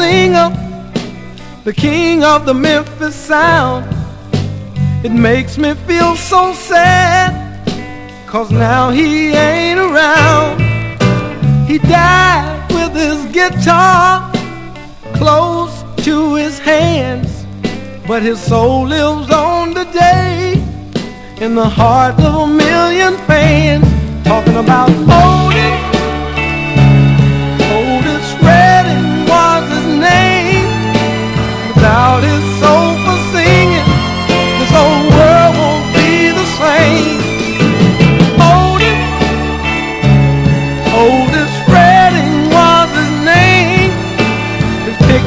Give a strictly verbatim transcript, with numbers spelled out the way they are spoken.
singer, the king of the Memphis sound. It makes me feel so sad, 'cause now he ain't around. He died with his guitar close to his hands, but his soul lives on today in the heart of a million fans. Talking about Otis